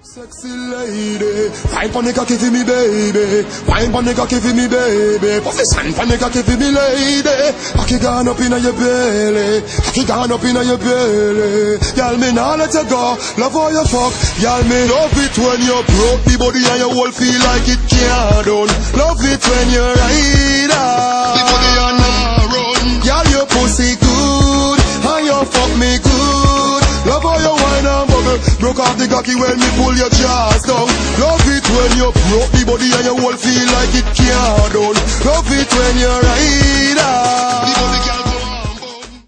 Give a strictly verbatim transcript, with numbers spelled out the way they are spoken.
Sexy lady, wine pon the cocky for me baby, wine pon the cocky for me baby, position pon the cocky for me lady, cocky gone up inna your belly, cocky gone up inna your belly, y'all me nah let you go, love how you fuck, y'all me love it when you broke the body and your whole feel like it can't done, love it when you ride out, the body and nah run, y'all your pussy good, and you fuck me good, love how you wine and bubble, broke off the cocky when me pull your jaws down. Love it when you broke the body and your whole feel like it can't done. Love it when you ride out. The body